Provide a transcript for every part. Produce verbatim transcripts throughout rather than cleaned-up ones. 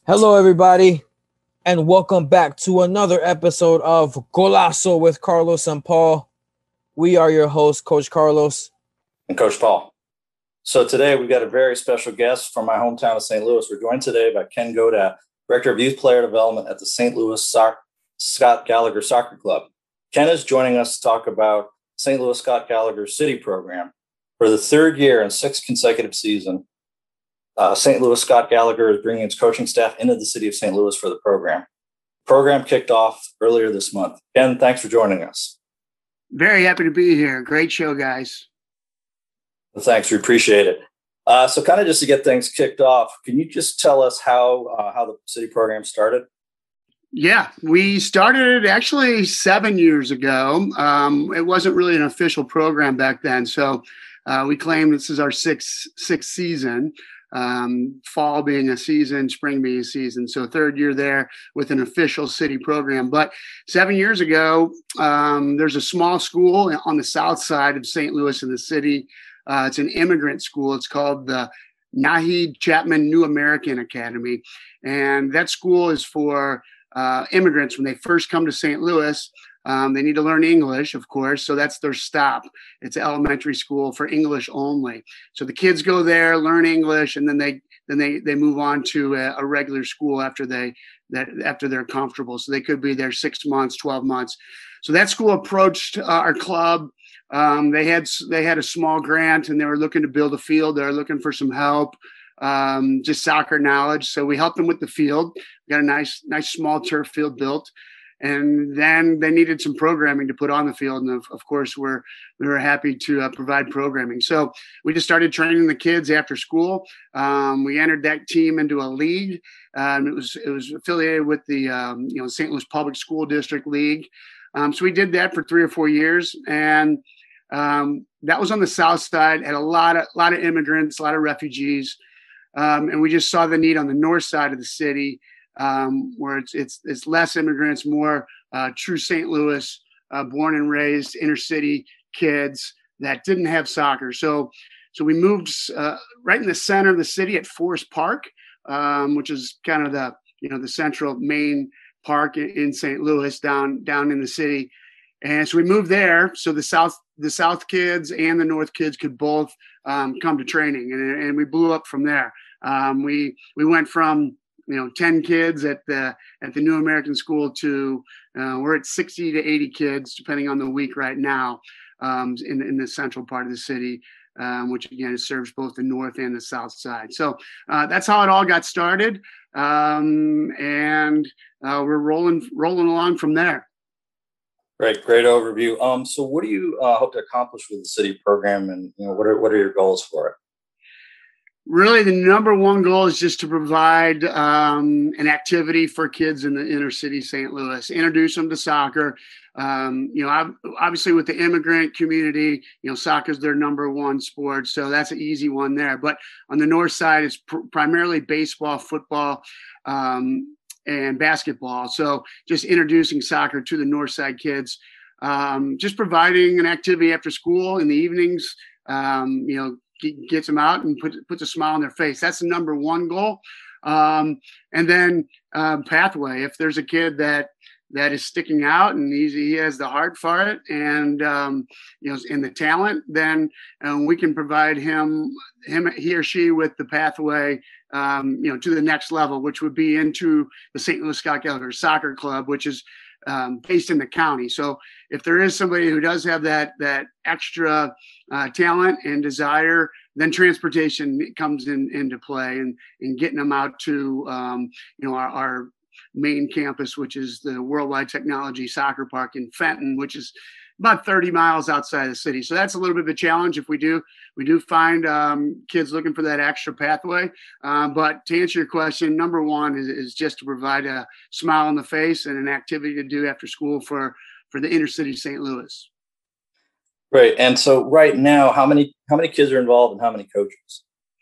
Hello, everybody, and welcome back to another episode of Golazo with Carlos and Paul. We are your hosts, Coach Carlos and Coach Paul. So today we've got a very special guest from my hometown of Saint Louis. We're joined today by Ken Godat, Director of Youth Player Development at the Saint Louis Soc- Scott Gallagher Soccer Club. Ken is joining us to talk about Saint Louis Scott Gallagher City program. For the third year and sixth consecutive season, Uh, Saint Louis Scott Gallagher is bringing its coaching staff into the city of Saint Louis for the program. The program kicked off earlier this month. Ken, thanks for joining us. Very happy to be here. Great show, guys. Well, thanks. We appreciate it. Uh, so kind of just to get things kicked off, can you just tell us how uh, how the city program started? Yeah, we started actually seven years ago. Um, it wasn't really an official program back then. So uh, we claim this is our sixth, sixth season. Um, fall being a season, spring being a season. So third year there with an official city program. But seven years ago, um, there's a small school on the south side of Saint Louis in the city. Uh, it's an immigrant school. It's called the Nahid Chapman New American Academy. And that school is for uh, immigrants when they first come to Saint Louis. Um, they need to learn English, of course, so that's their stop. It's an elementary school for English only. So the kids go there, learn English, and then they then they they move on to a, a regular school after they that after they're comfortable. So they could be there six months, twelve months. So that school approached uh, our club. Um, they had they had a small grant, and they were looking to build a field. They were looking for some help, um, just soccer knowledge. So we helped them with the field. We got a nice nice small turf field built. And then they needed some programming to put on the field. And of, of course, we're, we were happy to uh, provide programming. So we just started training the kids after school. Um, we entered that team into a league. Um, it was it was affiliated with the um, you know Saint Louis Public School District League. Um, so we did that for three or four years. And um, that was on the south side, had a lot of, lot of immigrants, a lot of refugees. Um, and we just saw the need on the north side of the city. Um, where it's it's it's less immigrants, more uh, true Saint Louis, uh, born and raised inner city kids that didn't have soccer. So so we moved uh, right in the center of the city at Forest Park, um, which is kind of the you know the central main park in, in Saint Louis, down down in the city. And so we moved there so the south the south kids and the north kids could both um, come to training, and and we blew up from there. Um, we we went from you know, ten kids at the at the New American School to uh, we're at sixty to eighty kids, depending on the week right now, um, in, in the central part of the city, um, which again serves both the north and the south side. So uh, that's how it all got started, um, and uh, we're rolling rolling along from there. Great, great overview. Um, so what do you uh, hope to accomplish with the city program, and you know, what are what are your goals for it? Really, the number one goal is just to provide um, an activity for kids in the inner city Saint Louis, introduce them to soccer. Um, you know, obviously with the immigrant community, you know, soccer is their number one sport. So that's an easy one there. But on the north side, it's pr- primarily baseball, football, um, and basketball. So just introducing soccer to the north side kids, um, just providing an activity after school in the evenings, um, you know, gets them out and put, puts a smile on their face. That's the number one goal. Um, and then um, pathway, if there's a kid that that is sticking out and he's, he has the heart for it and, um, you know, and the talent, then um, we can provide him, him, he or she with the pathway, um, you know, to the next level, which would be into the Saint Louis Scott Gallagher Soccer Club, which is um, based in the county. So if there is somebody who does have that, that extra uh, talent and desire, then transportation comes in into play and, and getting them out to, um, you know, our, our main campus, which is the Worldwide Technology Soccer Park in Fenton, which is about thirty miles outside the city. So that's a little bit of a challenge if we do we do find um, kids looking for that extra pathway. Uh, but to answer your question, number one is, is just to provide a smile on the face and an activity to do after school for, for the inner city Saint Louis. Great. And so right now, how many how many kids are involved and how many coaches?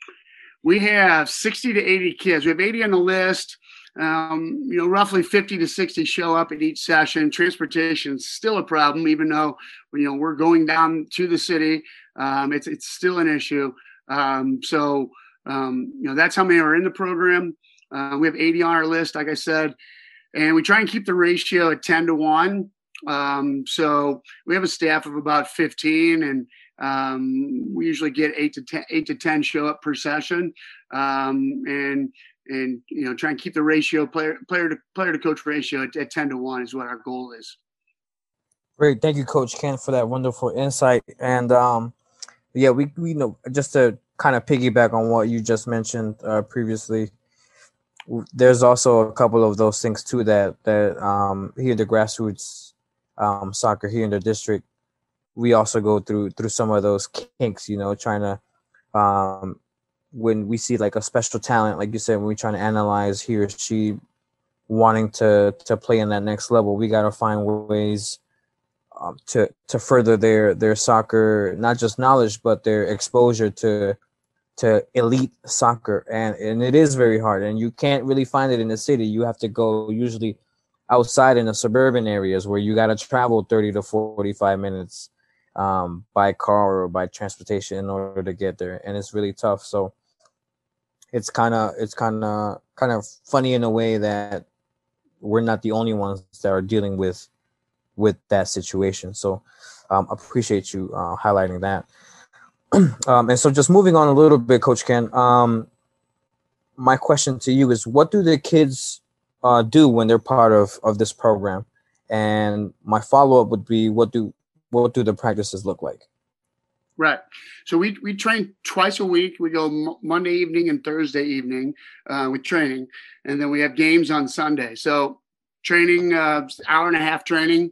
We have sixty to eighty kids. We have eighty on the list. Um, you know, roughly fifty to sixty show up at each session. Transportation is still a problem, even though, you know, we're going down to the city. Um, it's, it's still an issue. Um, so, um, you know, that's how many are in the program. Uh, we have eighty on our list, like I said, and we try and keep the ratio at ten to one. Um, so we have a staff of about fifteen, and um, we usually get eight to ten, eight to ten show up per session. Um, and, and, you know, try and keep the ratio player, player to player to coach ratio at, at ten to one is what our goal is. Great. Thank you, Coach Ken, for that wonderful insight. And, um, yeah, we, we know, just to kind of piggyback on what you just mentioned uh, previously, there's also a couple of those things too that, that um, here the grassroots um, soccer here in the district, we also go through, through some of those kinks, you know, trying to, um, when we see like a special talent, like you said, when we're trying to analyze he or she wanting to, to play in that next level, we got to find ways um, to, to further their, their soccer, not just knowledge, but their exposure to, to elite soccer. And, and it is very hard, and you can't really find it in the city. You have to go usually outside in the suburban areas where you got to travel thirty to forty-five minutes um, by car or by transportation in order to get there. And it's really tough. So it's kind of, it's kind of, kind of funny in a way that we're not the only ones that are dealing with, with that situation. So um, appreciate you uh, highlighting that. um, and so just moving on a little bit, Coach Ken, um, my question to you is, what do the kids uh, do when they're part of, of this program? And my follow-up would be, what do, what do the practices look like? Right. So we, we train twice a week. We go m- Monday evening and Thursday evening uh, with training. And then we have games on Sunday. So training, uh, hour and a half training.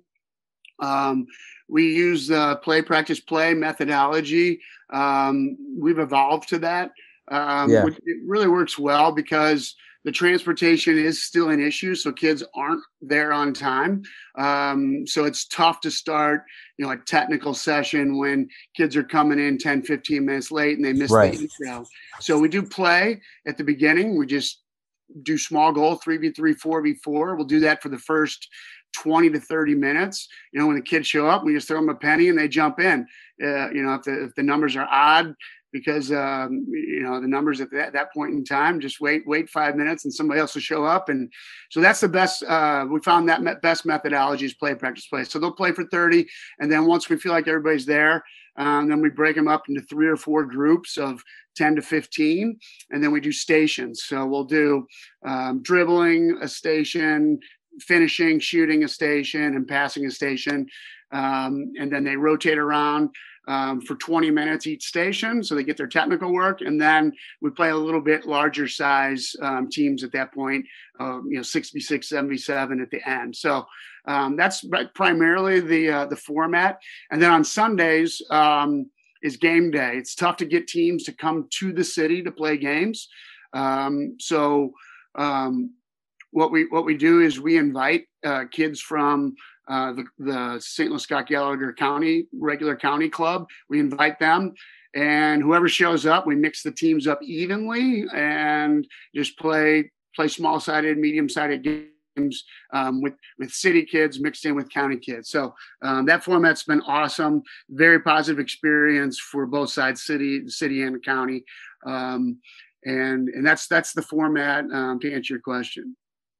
Um, we use uh, play, practice, play methodology. Um, we've evolved to that. Um, Yeah. which it really works well because the transportation is still an issue. So kids aren't there on time. Um, so it's tough to start, you know, a technical session when kids are coming in ten, fifteen minutes late and they miss Right. the intro. So we do play at the beginning. We just do small goal, three v three, four v four. We'll do that for the first twenty to thirty minutes. You know, when the kids show up, we just throw them a penny and they jump in. Uh, you know, if the, if the numbers are odd, because, um, you know, the numbers at that, that point in time, just wait, wait five minutes and somebody else will show up. And so that's the best, uh, we found that me- best methodology is play, practice, play. So they'll play for thirty. And then once we feel like everybody's there, um, then we break them up into three or four groups of ten to fifteen. And then we do stations. So we'll do um, dribbling a station, finishing, shooting a station, and passing a station. Um, and then they rotate around um, for twenty minutes each station. So they get their technical work. And then we play a little bit larger size um, teams at that point, uh, you know, six v six, seven v seven at the end. So um, that's primarily the, uh, the format. And then on Sundays um, is game day. It's tough to get teams to come to the city to play games. Um, so um, what we, what we do is we invite uh, kids from Uh, the, the Saint Louis Scott Gallagher County regular county club. We invite them, and whoever shows up, we mix the teams up evenly and just play play small sided, medium sided games um, with with city kids mixed in with county kids. So um, that format's been awesome. Very positive experience for both sides, city, city and county, um, and and that's that's the format um, to answer your question.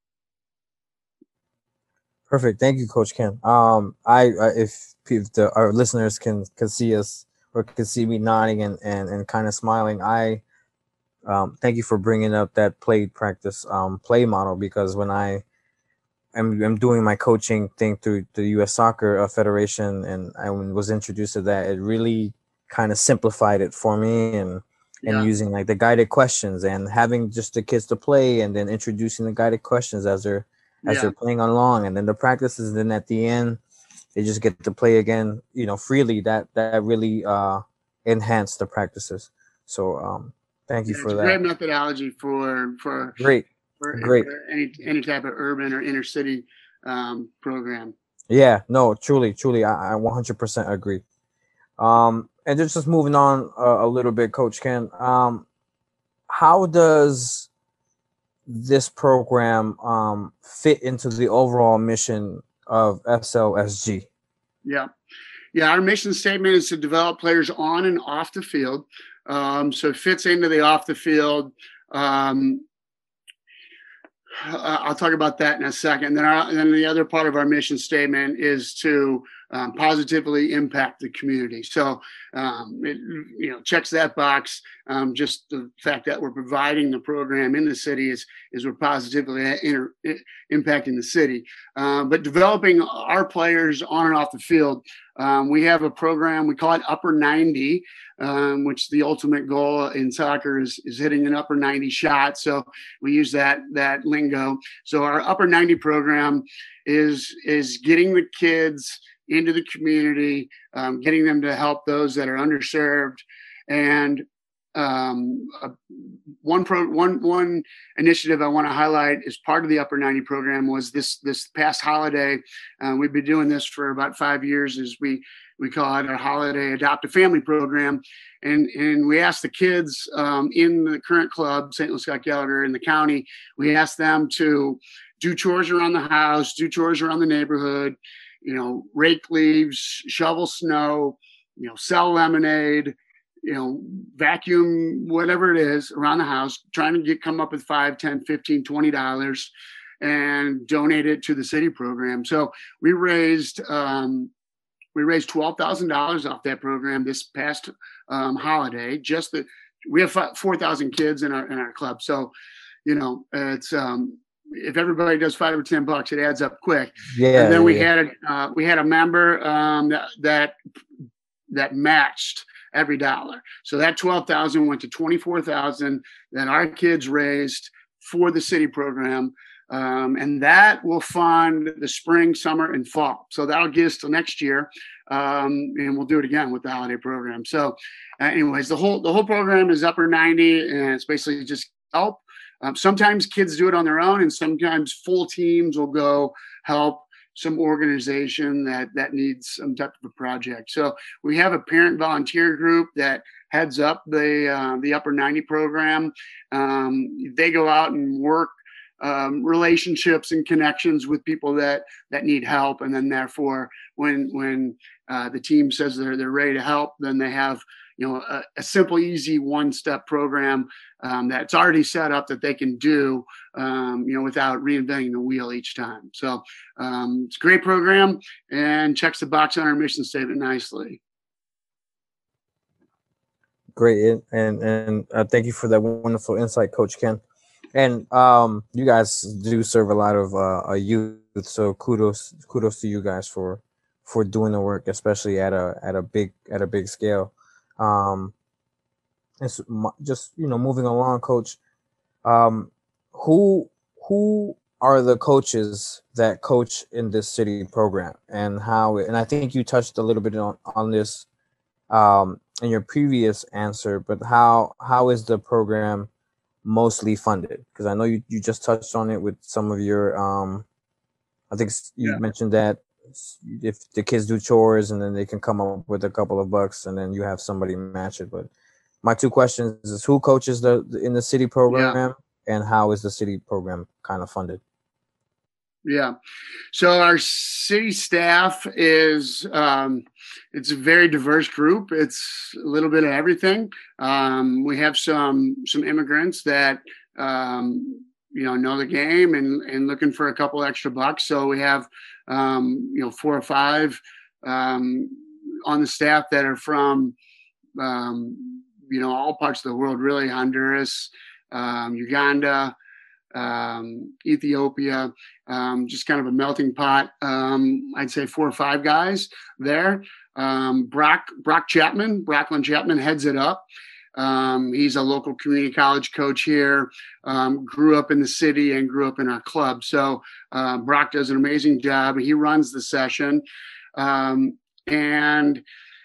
Perfect. Thank you, Coach Ken. Um, I, I if, if the, our listeners can, can see us or can see me nodding and, and, and kind of smiling, I um, thank you for bringing up that play practice um, play model, because when I am I'm doing my coaching thing through the U S Soccer Federation and I was introduced to that, it really kind of simplified it for me, and and Yeah. using like the guided questions and having just the kids to play and then introducing the guided questions as they're as Yeah. they're playing along, and then the practices, and then at the end they just get to play again, you know, freely. That that really uh enhanced the practices. So um thank you Yeah, for it's a that. great methodology for for Great. for, Great. for any any type of urban or inner city um, program. Yeah, no, truly, truly, I, I one hundred percent agree. Um, and just, just moving on a, a little bit, Coach Ken, um, how does this program um, fit into the overall mission of S L S G? Yeah. Yeah. Our mission statement is to develop players on and off the field. Um, so it fits into the off the field. Um, Uh, I'll talk about that in a second. Then, our, then the other part of our mission statement is to um, positively impact the community. So, um, it, you know, checks that box. Um, just the fact that we're providing the program in the city is is we're positively inter, impacting the city. Uh, but developing our players on and off the field, um, we have a program we call it Upper ninety. Um, which the ultimate goal in soccer is, is hitting an upper ninety shot. So we use that that lingo. So our upper ninety program is is getting the kids into the community, um, getting them to help those that are underserved. And um, uh, one pro one one initiative I want to highlight as part of the Upper ninety program was this this past holiday. Uh, we've been doing this for about five years. As we We call it our holiday adopt a family program. And, and we ask the kids um, in the current club, Saint Louis Scott Gallagher in the county, we ask them to do chores around the house, do chores around the neighborhood, you know, rake leaves, shovel snow, you know, sell lemonade, you know, vacuum, whatever it is around the house, trying to get, come up with five, ten, fifteen, twenty dollars and donate it to the city program. So we raised, um, We raised twelve thousand dollars off that program this past um, holiday. Just that we have four thousand kids in our in our club. So, you know, it's um, if everybody does five or ten bucks, it adds up quick. Yeah. And then yeah, we yeah. had a uh, we had a member um, that that that matched every dollar. So that twelve thousand went to twenty-four thousand that our kids raised for the city program. Um, and that will fund the spring, summer, and fall. So that'll get us to next year, um, and we'll do it again with the holiday program. So, uh, anyways, the whole the whole program is Upper ninety, and it's basically just help. Um, sometimes kids do it on their own, and sometimes full teams will go help some organization that that needs some type of a project. So we have a parent volunteer group that heads up the uh, the Upper ninety program. Um, they go out and work Um, relationships and connections with people that that need help, and then therefore, when when uh, the team says they're they're ready to help, then they have you know a, a simple, easy one-step program um, that's already set up that they can do um, you know without reinventing the wheel each time. So um, it's a great program and checks the box on our mission statement nicely. Great, and and uh, thank you for that wonderful insight, Coach Ken. And um, you guys do serve a lot of uh, youth, so kudos kudos to you guys for for doing the work, especially at a at a big at a big scale. Um, and so just you know, moving along, Coach. Um, who who are the coaches that coach in this city program, and how? And I think you touched a little bit on on this um, in your previous answer, but how how is the program mostly funded? Because I know you, you just touched on it with some of your um I think you yeah. mentioned that if the kids do chores and then they can come up with a couple of bucks and then you have somebody match it. But my two questions is who coaches the in the city program yeah. and how is the city program kind of funded? Yeah. So our city staff is, um, it's a very diverse group. It's a little bit of everything. Um, we have some, some immigrants that, um, you know, know the game and, and looking for a couple extra bucks. So we have, um, you know, four or five, um, on the staff that are from, um, you know, all parts of the world, really. Honduras, um, Uganda, um, Ethiopia, um, just kind of a melting pot. Um, I'd say four or five guys there. Um, Brock, Brock Chapman, Brocklin Chapman heads it up. Um, he's a local community college coach here, um, grew up in the city and grew up in our club. So uh, Brock does an amazing job. He runs the session. Um, and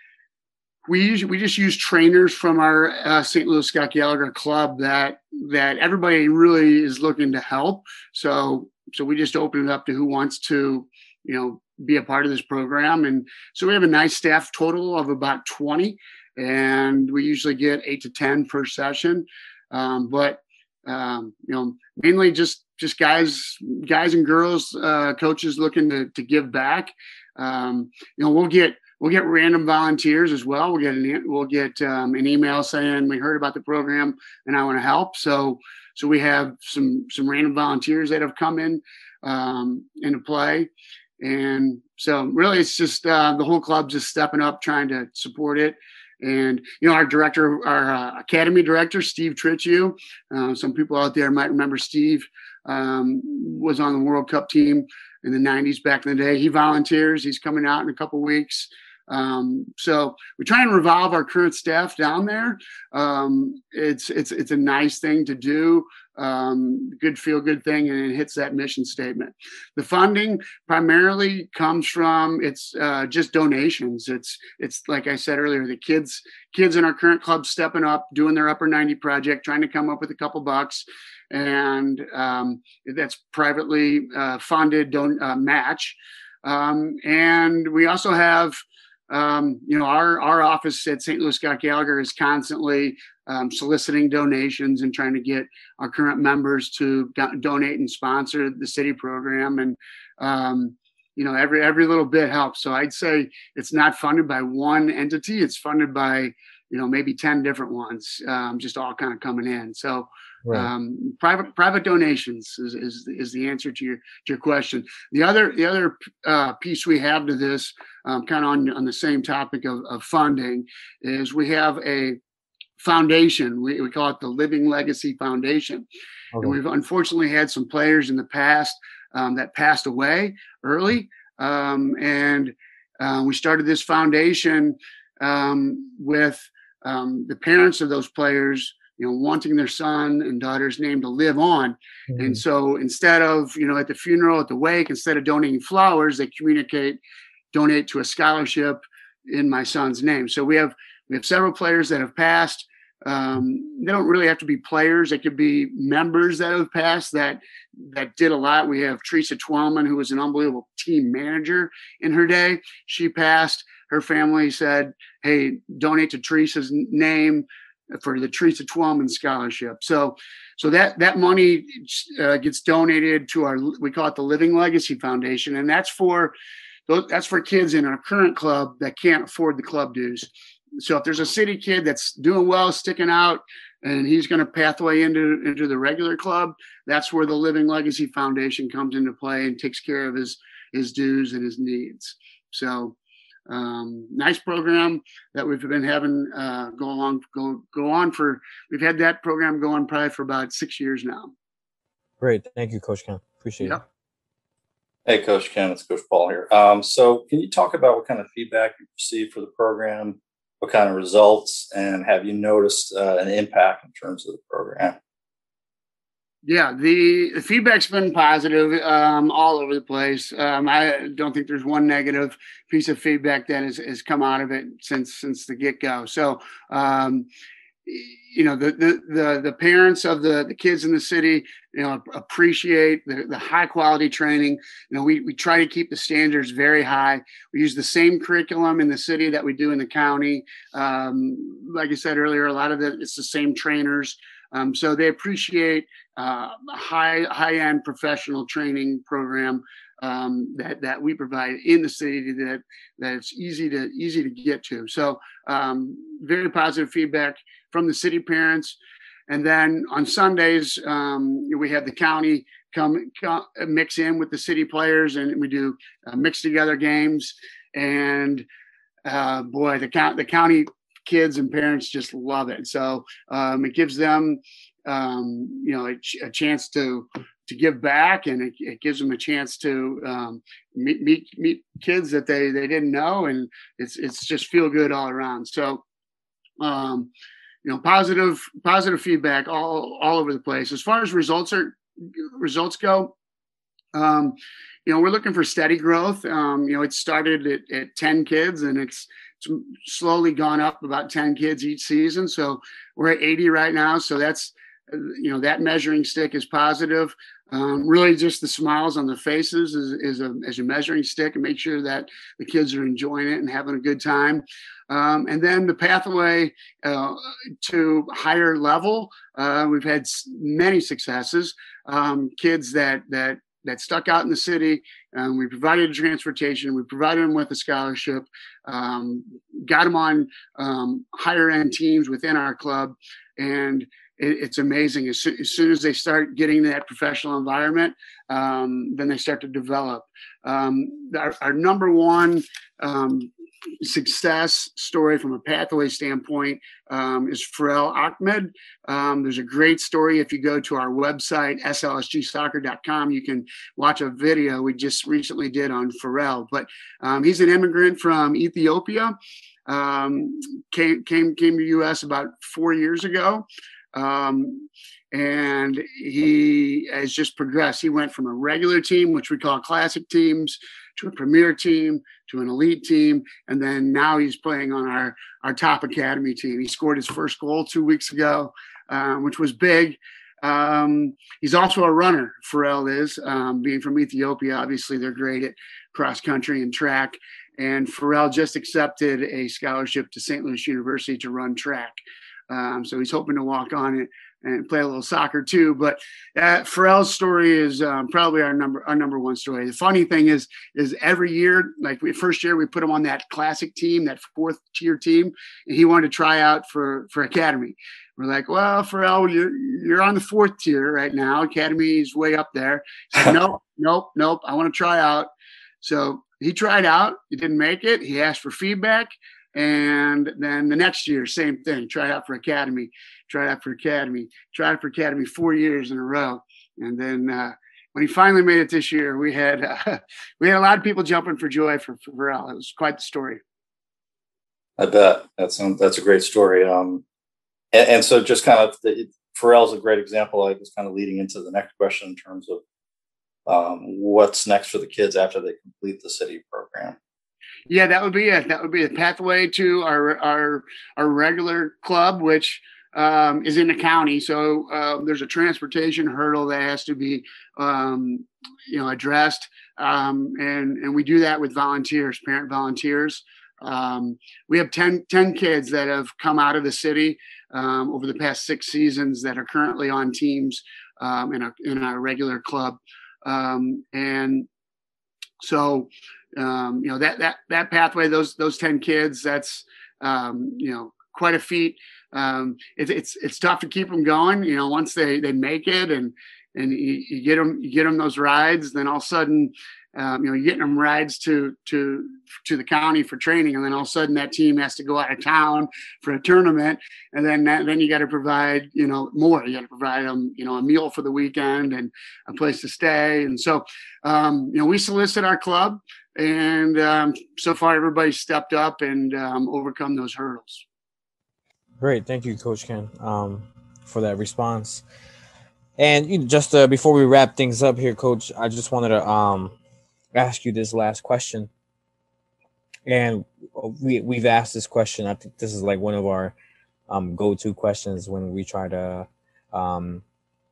We usually, we just use trainers from our uh, Saint Louis Scott Gallagher club that that everybody really is looking to help. So so we just open it up to who wants to, you know, be a part of this program. And so we have a nice staff total of about twenty, and we usually get eight to ten per session. Um, but um, you know, mainly just just guys guys and girls, uh, coaches looking to to give back. Um, you know, we'll get. We'll get random volunteers as well. We'll get an we'll get um, an email saying we heard about the program and I want to help. So so we have some some random volunteers that have come in um, into play. And so really it's just uh, the whole club just stepping up, trying to support it. And, you know, our director, our uh, academy director, Steve Tritchew, uh, some people out there might remember Steve um, was on the World Cup team in the nineties back in the day. He volunteers. He's coming out in a couple weeks. Um, so we try and revolve our current staff down there. Um, it's, it's, it's a nice thing to do. Um, good feel good thing, and it hits that mission statement. The funding primarily comes from it's uh, just donations. It's it's like I said earlier, the kids kids in our current club stepping up, doing their Upper ninety project, trying to come up with a couple bucks, and um, that's privately uh, funded don- uh, match. Um, and we also have. Um, you know, our, our office at Saint Louis Scott Gallagher is constantly um, soliciting donations and trying to get our current members to do- donate and sponsor the city program. And, um, you know, every, every little bit helps. So I'd say it's not funded by one entity. It's funded by, you know, maybe ten different ones, um, just all kind of coming in. So right. um, private, private donations is, is, is the answer to your, to your question. The other, the other uh, piece we have to this, um, kind of on, on the same topic of, of funding, is we have a foundation. We, we call it the Living Legacy Foundation. Okay. And we've unfortunately had some players in the past um, that passed away early. Um, and uh, we started this foundation um, with um, the parents of those players, you know, wanting their son and daughter's name to live on. Mm-hmm. And so instead of, you know, at the funeral, at the wake, instead of donating flowers, they communicate, donate to a scholarship in my son's name. So we have, we have several players that have passed. Um, they don't really have to be players. They could be members that have passed that, that did a lot. We have Teresa Twellman, who was an unbelievable team manager in her day. She passed. Her family said, hey, donate to Teresa's name for the Teresa Twellman Scholarship. So, so that, that money uh, gets donated to our, we call it the Living Legacy Foundation. And that's for, that's for kids in our current club that can't afford the club dues. So if there's a city kid that's doing well, sticking out, and he's going to pathway into, into the regular club, that's where the Living Legacy Foundation comes into play and takes care of his, his dues and his needs. So, Um, nice program that we've been having uh, go along, go go on for. We've had that program going probably for about six years now. Great, thank you, Coach Ken. Appreciate yep. it. Hey, Coach Ken, it's Coach Paul here. Um, so, can you talk about what kind of feedback you received for the program, what kind of results, and have you noticed uh, an impact in terms of the program? Yeah, the, the feedback's been positive um, all over the place. Um, I don't think there's one negative piece of feedback that has, has come out of it since since the get-go. So, um, you know, the, the the the parents of the, the kids in the city, you know, appreciate the, the high quality training. You know, we we try to keep the standards very high. We use the same curriculum in the city that we do in the county. Um, like I said earlier, a lot of it, it's the same trainers. Um, so they appreciate uh, a high, high-end professional training program um, that that we provide in the city that that it's easy to easy to get to. So um, very positive feedback from the city parents. And then on Sundays, um, we have the county come, come mix in with the city players, and we do uh, mixed together games. And uh, boy, the count the county. kids and parents just love it. So um, it gives them, um, you know, a, ch- a chance to to give back, and it, it gives them a chance to um, meet, meet meet kids that they they didn't know, and it's it's just feel good all around. So, um, you know, positive positive feedback all all over the place. As far as results are results go, um, you know, we're looking for steady growth. Um, you know, it started at, at ten kids, and it's It's slowly gone up about ten kids each season. So we're at eighty right now. So that's, you know, that measuring stick is positive. Um, really just the smiles on their faces is, is, a, is a measuring stick, and make sure that the kids are enjoying it and having a good time. Um, and then the pathway uh, to higher level, uh, we've had many successes. Um, kids that, that, that stuck out in the city. Um, we provided transportation. We provided them with a scholarship, um, got them on um, higher end teams within our club. And it, it's amazing. As, so, as soon as they start getting that professional environment, um, then they start to develop. Um, our, our number one um, success story from a pathway standpoint um, is Pharrell Ahmed. Um, there's a great story. If you go to our website, S L S G soccer dot com, you can watch a video we just recently did on Pharrell. But um, he's an immigrant from Ethiopia, um, came, came, came to U S about four years ago. Um, and he has just progressed. He went from a regular team, which we call classic teams, to a premier team, to an elite team. And then now he's playing on our, our top academy team. He scored his first goal two weeks ago, um, which was big. Um, he's also a runner, Pharrell is, um, being from Ethiopia. Obviously, they're great at cross country and track. And Pharrell just accepted a scholarship to Saint Louis University to run track. Um, so he's hoping to walk on it and play a little soccer too. But uh, Pharrell's story is um, probably our number our number one story. The funny thing is, is every year, like we first year, we put him on that classic team, that fourth tier team, and he wanted to try out for for academy. We're like, well, Pharrell, you're you're on the fourth tier right now. Academy is way up there. He said, nope, nope, nope. I want to try out. So he tried out. He didn't make it. He asked for feedback. And then the next year, same thing, tried out for academy, tried out for academy, tried out for academy four years in a row. And then uh, when he finally made it this year, we had uh, we had a lot of people jumping for joy for, for Pharrell. It was quite the story. I bet that's um, that's a great story. Um, and, and so just kind of the, Pharrell's a great example. I was kind of leading into the next question in terms of um, what's next for the kids after they complete the city program. Yeah, that would be it. That would be the pathway to our our our regular club, which um, is in the county. So uh, there's a transportation hurdle that has to be, um, you know, addressed, um, and and we do that with volunteers, parent volunteers. Um, we have ten, ten kids that have come out of the city um, over the past six seasons that are currently on teams um, in a in our regular club, um, and so. Um, you know, that, that, that pathway, those, those ten kids, that's, um, you know, quite a feat. Um, it, it's, it's tough to keep them going, you know, once they, they make it and, and you, you get them, you get them those rides, then all of a sudden, um, you know, you're getting them rides to, to, to the county for training. And then all of a sudden that team has to go out of town for a tournament. And then, that, then you got to provide, you know, more, you got to provide them, you know, a meal for the weekend and a place to stay. And so, um, you know, we solicit our club. And um, so far, everybody's stepped up and um, overcome those hurdles. Great. Thank you, Coach Ken, um, for that response. And you know, just uh, before we wrap things up here, Coach, I just wanted to um, ask you this last question. And we, we've asked this question. I think this is like one of our um, go-to questions when we try to um,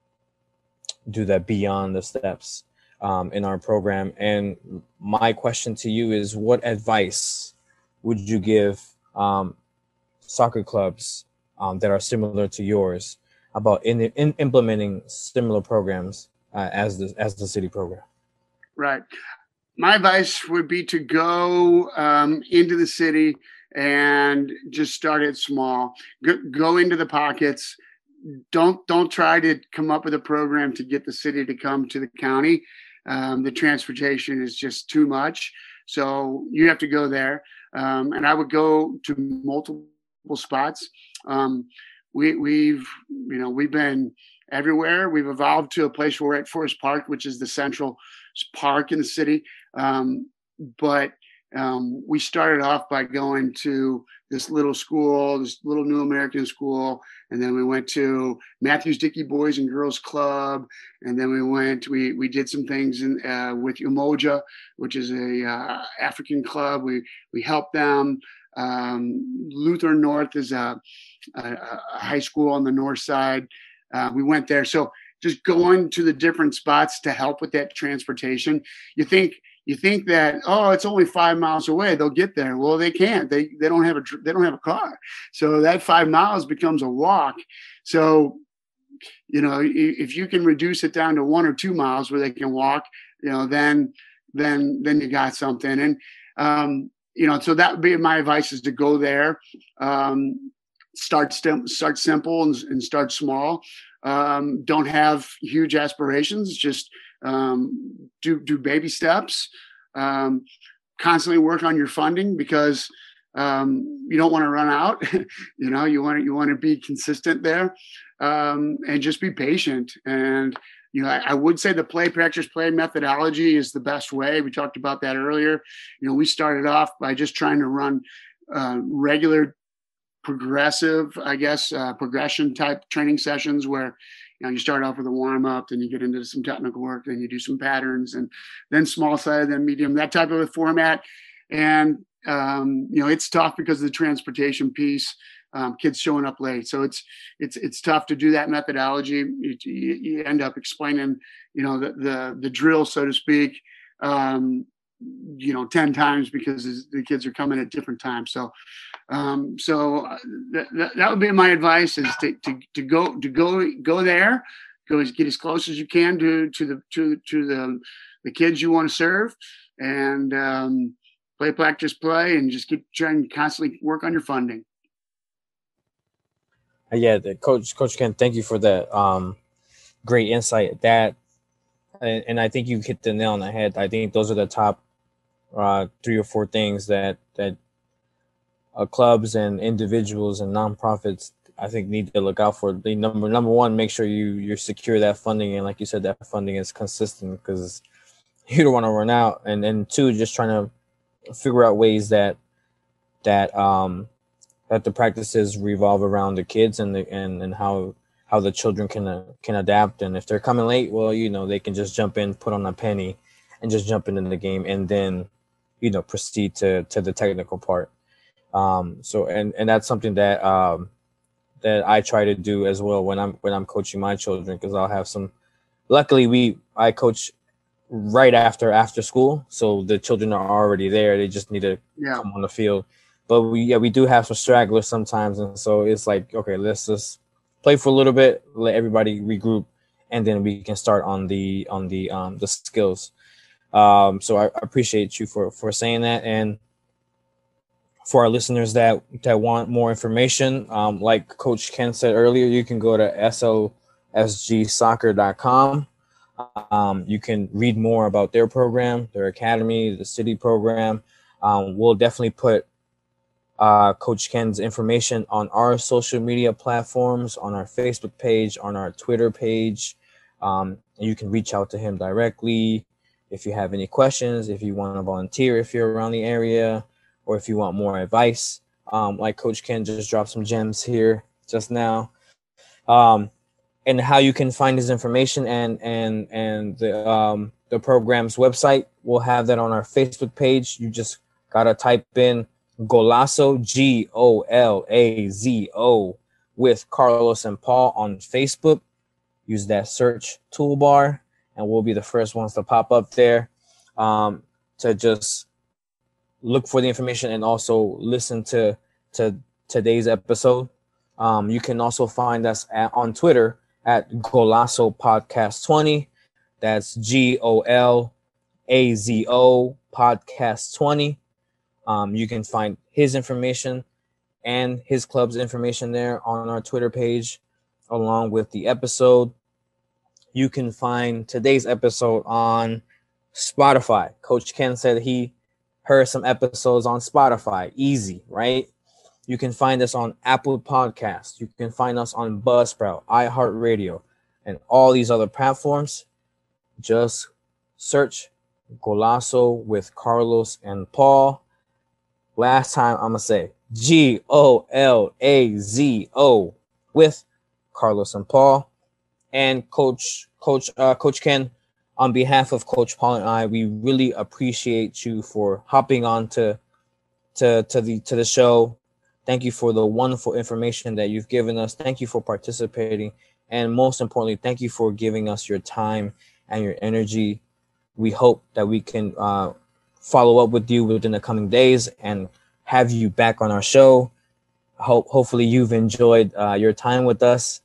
do that beyond the steps. Um, in our program. And my question to you is, what advice would you give um, soccer clubs um, that are similar to yours about in, in implementing similar programs uh, as the as the city program? Right. My advice would be to go um, into the city and just start it small. Go, go into the pockets. Don't don't try to come up with a program to get the city to come to the county. Um, the transportation is just too much. So you have to go there. Um, and I would go to multiple spots. Um, we, we've, you know, we've been everywhere. We've evolved to a place where we're at Forest Park, which is the central park in the city. Um, but um, we started off by going to this little school, this little New American school. And then we went to Matthews Dickey Boys and Girls Club. And then we went, we we did some things in, uh, with Umoja, which is a uh, African club. We we helped them. Um, Luther North is a, a, a high school on the north side. Uh, we went there. So just going to the different spots to help with that transportation. You think you think that, oh, it's only five miles away, they'll get there. Well, they can't. They they don't have a they don't have a car. So that five miles becomes a walk. So, you know, if you can reduce it down to one or two miles where they can walk, you know, then then then you got something. And um, you know, so that would be my advice, is to go there. Um, start sim- start simple and, and start small. Um, don't have huge aspirations. Just um, do do baby steps. Um, constantly work on your funding because um, you don't want to run out. you know, you want to you want to be consistent there, um, and just be patient. And you know, I, I would say the play, practice, play methodology is the best way. We talked about that earlier. You know, we started off by just trying to run uh, regular, progressive, I guess, uh, progression type training sessions where, you know, you start off with a warm up, then you get into some technical work, then you do some patterns, and then small side, then medium, that type of a format. And, um, you know, it's tough because of the transportation piece. Um, kids showing up late, so it's it's it's tough to do that methodology. You, you, you end up explaining, you know, the the, the drill, so to speak, um, you know, ten times because the kids are coming at different times. So, um, so that, that, that would be my advice: is to, to to go to go go there, go get as close as you can to to the to to the the kids you want to serve, and um, play, practice, play, and just keep trying to constantly work on your funding. Yeah, the coach, Coach Ken, thank you for that um, great insight. That, and, and I think you hit the nail on the head. I think those are the top uh, three or four things that that uh, clubs and individuals and nonprofits, I think, need to look out for. The number number one, make sure you you secure that funding, and like you said, that funding is consistent because you don't want to run out. And then two, just trying to figure out ways that that um. that the practices revolve around the kids and the and, and how how the children can uh, can adapt. And if they're coming late, well, you know, they can just jump in, put on a penny, and just jump into the game, and then, you know, proceed to to the technical part. Um, so and and that's something that um, that I try to do as well when I'm when I'm coaching my children, because I'll have some. Luckily, we I coach right after after school, so the children are already there. They just need to Yeah. come on the field. But we yeah we do have some stragglers sometimes, and so it's like, okay, let's just play for a little bit, let everybody regroup, and then we can start on the on the um the skills. Um, so I, I appreciate you for for saying that, and for our listeners that that want more information, um, like Coach Ken said earlier, you can go to S L S G soccer dot com. Um, you can read more about their program, their academy, the city program. Um, we'll definitely put Uh, Coach Ken's information on our social media platforms, on our Facebook page, on our Twitter page. Um, and you can reach out to him directly if you have any questions, if you want to volunteer, if you're around the area, or if you want more advice. Um, like Coach Ken just dropped some gems here just now. Um, and how you can find his information and and and the um, the program's website. We'll have that on our Facebook page. You just gotta type in Golazo, G O L A Z O, with Carlos and Paul on Facebook. Use that search toolbar, and we'll be the first ones to pop up there, um, to just look for the information and also listen to to today's episode. Um, you can also find us at, on Twitter at Golazo Podcast twenty. That's G O L A Z O Podcast twenty. Um, you can find his information and his club's information there on our Twitter page, along with the episode. You can find today's episode on Spotify. Coach Ken said he heard some episodes on Spotify. Easy, right? You can find us on Apple Podcasts. You can find us on Buzzsprout, iHeartRadio, and all these other platforms. Just search Golazo with Carlos and Paul. Last time, I'm going to say G O L A Z O with Carlos and Paul. And Coach Coach uh, Coach Ken, on behalf of Coach Paul and I, we really appreciate you for hopping on to, to, to, the, to the show. Thank you for the wonderful information that you've given us. Thank you for participating. And most importantly, thank you for giving us your time and your energy. We hope that we can uh, follow up with you within the coming days and have you back on our show. Hope hopefully you've enjoyed uh, your time with us.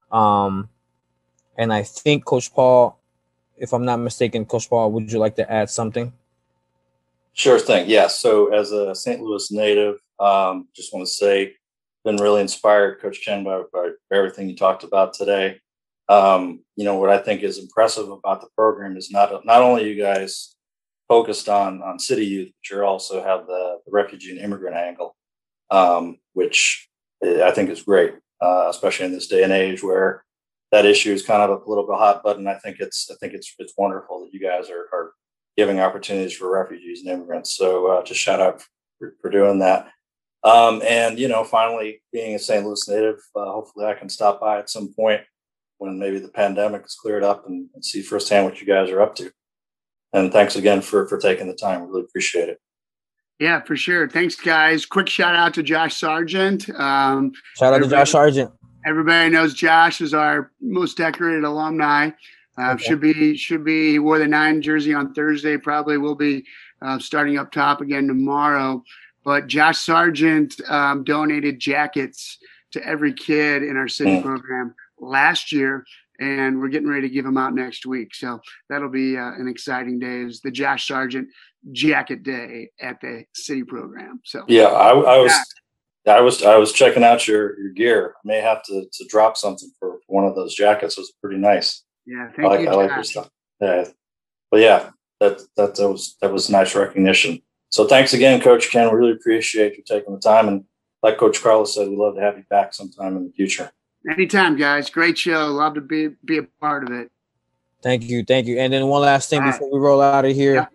Um, and I think Coach Paul, if I'm not mistaken, Coach Paul, would you like to add something? Sure thing. Yeah. So as a Saint Louis native, um, just want to say been really inspired, Coach Ken, by, by everything you talked about today. Um, you know, what I think is impressive about the program is not not only you guys focused on on city youth, but you also have the, the refugee and immigrant angle, um, which I think is great, uh, especially in this day and age where that issue is kind of a political hot button. I think it's I think it's it's wonderful that you guys are, are giving opportunities for refugees and immigrants. So uh, just shout out for, for doing that. Um, and you know, finally, being a Saint Louis native, uh, hopefully I can stop by at some point when maybe the pandemic is cleared up and, and see firsthand what you guys are up to. And thanks again for for taking the time. We really appreciate it. Yeah, for sure. Thanks, guys. Quick shout out to Josh Sargent. Um, Shout out to Josh Sargent. Everybody knows Josh is our most decorated alumni. Uh, okay. Should be should be he wore the nine jersey on Thursday. Probably will be uh, starting up top again tomorrow. But Josh Sargent um, donated jackets to every kid in our city mm. program last year, and we're getting ready to give them out next week. So that'll be uh, an exciting day. It's the Josh Sargent Jacket Day at the city program. So yeah, I, I was yeah. I was I was checking out your your gear. I may have to to drop something for one of those jackets. It was pretty nice. Yeah, thank I like, you. I like your stuff. Yeah, but yeah, that that that was that was nice recognition. So thanks again, Coach Ken. We really appreciate you taking the time. And like Coach Carlos said, we'd love to have you back sometime in the future. Anytime, guys. Great show. Love to be be a part of it. Thank you. Thank you. And then one last thing All before right. we roll out of here. Yeah.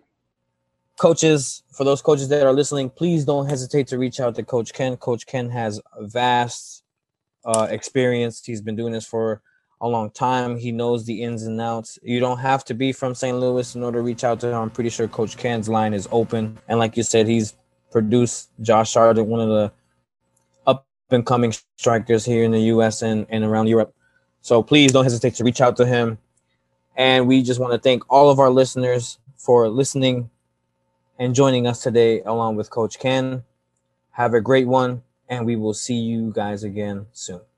Coaches, for those coaches that are listening, please don't hesitate to reach out to Coach Ken. Coach Ken has vast uh, experience. He's been doing this for a long time. He knows the ins and outs. You don't have to be from Saint Louis in order to reach out to him. I'm pretty sure Coach Ken's line is open. And like you said, he's produced Josh Sargent, one of the up-and-coming strikers here in the U S and, and around Europe. So please don't hesitate to reach out to him. And we just want to thank all of our listeners for listening and joining us today along with Coach Ken. Have a great one, and we will see you guys again soon.